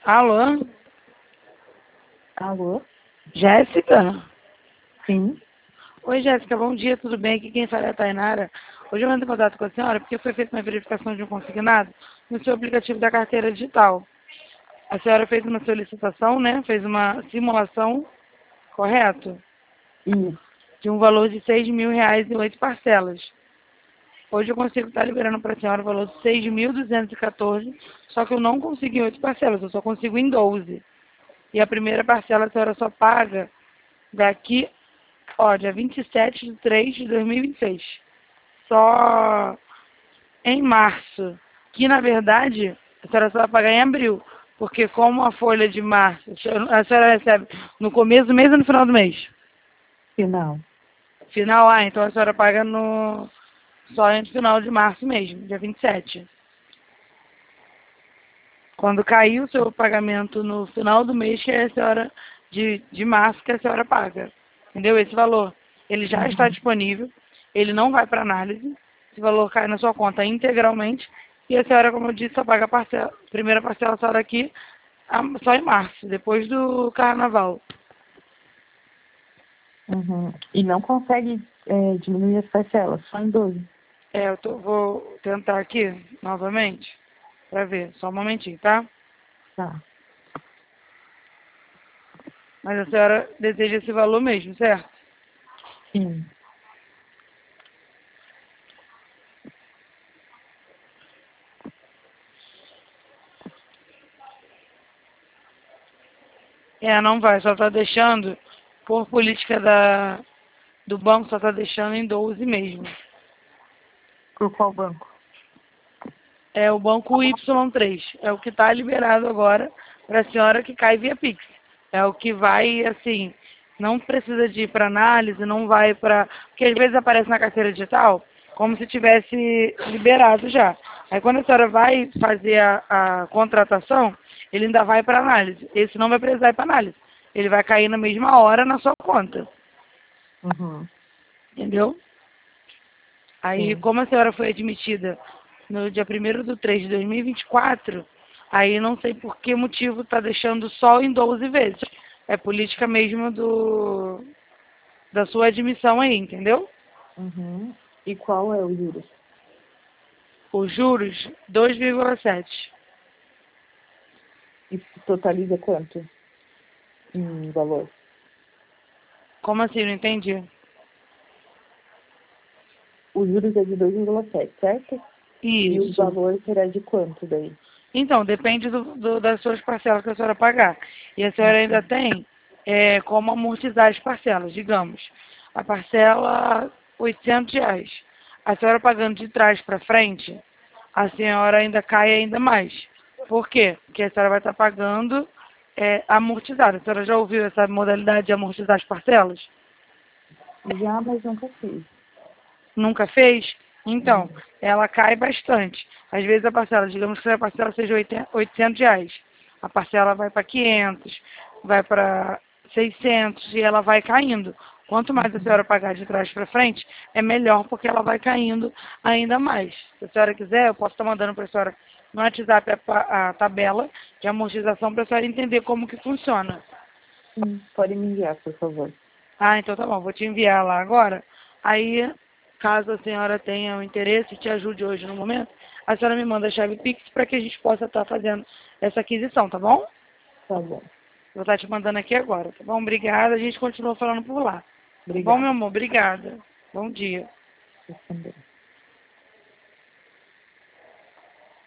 Alô? Alô? Jéssica? Sim. Oi, Jéssica, bom dia, tudo bem? Aqui quem fala é a Tainara. Hoje eu entro em contato com a senhora porque foi feita uma verificação de um consignado no seu aplicativo da carteira digital. A senhora fez uma solicitação, né? Fez uma simulação, correto? Isso. De um valor de R$ 6.000 em 8 parcelas. Hoje eu consigo estar liberando para a senhora o valor de 6.214, só que eu não consigo em 8 parcelas, eu só consigo em 12. E a primeira parcela a senhora só paga daqui, ó, dia 27/3/2026. Só em março, que na verdade a senhora só vai pagar em abril, porque como a folha de março, a senhora recebe no começo do mês ou no final do mês? Final. Final, então a senhora paga só no final de março mesmo, dia 27. Quando cair o seu pagamento no final do mês, que é a senhora de março, que a senhora paga. Entendeu? Esse valor, ele já está disponível, ele não vai para análise, esse valor cai na sua conta integralmente, e a senhora, como eu disse, só paga a primeira parcela só daqui, só em março, depois do carnaval. Uhum. E não consegue diminuir as parcelas, só em 12. Vou tentar aqui, novamente, para ver, só um momentinho, tá? Tá. Mas a senhora deseja esse valor mesmo, certo? Sim. Não vai, só está deixando, por política do banco, só está deixando em 12 mesmo. Por qual banco? É o banco Y3, é o que está liberado agora para a senhora que cai via Pix. É o que vai, assim, não precisa de ir para análise, não vai para... Porque às vezes aparece na carteira digital como se tivesse liberado já. Aí quando a senhora vai fazer a contratação, ele ainda vai para análise. Esse não vai precisar ir para análise. Ele vai cair na mesma hora na sua conta. Uhum. Entendeu? Aí, Sim. como a senhora foi admitida no dia 1º de 3 de 2024, aí não sei por que motivo está deixando só em 12 vezes. É política mesmo da sua admissão aí, entendeu? Uhum. E qual é o juros? Os juros, 2,7. Isso totaliza quanto em valor? Como assim? Não entendi. O juros é de 2,7, certo? E o Isso. valor será de quanto daí? Então, depende das suas parcelas que a senhora pagar. E a senhora ainda tem como amortizar as parcelas. Digamos, a parcela R$ 800. A senhora pagando de trás para frente, a senhora ainda cai ainda mais. Por quê? Porque a senhora vai estar pagando amortizado. A senhora já ouviu essa modalidade de amortizar as parcelas? Já, mas nunca fiz. Nunca fez? Então, Não. ela cai bastante. Às vezes a parcela, digamos que a parcela seja R$ 800. A parcela vai para 500, vai para 600 e ela vai caindo. Quanto mais a senhora pagar de trás para frente, é melhor porque ela vai caindo ainda mais. Se a senhora quiser, eu posso estar mandando para a senhora no WhatsApp a tabela de amortização para a senhora entender como que funciona. Sim, pode me enviar, por favor. Então tá bom, vou te enviar lá agora. Aí, caso a senhora tenha o interesse e te ajude hoje no momento, a senhora me manda a chave Pix para que a gente possa estar fazendo essa aquisição, tá bom? Tá bom. Vou estar te mandando aqui agora, tá bom? Obrigada, a gente continua falando por lá. Tá bom, meu Obrigada. amor? Obrigada. Bom dia. Eu também.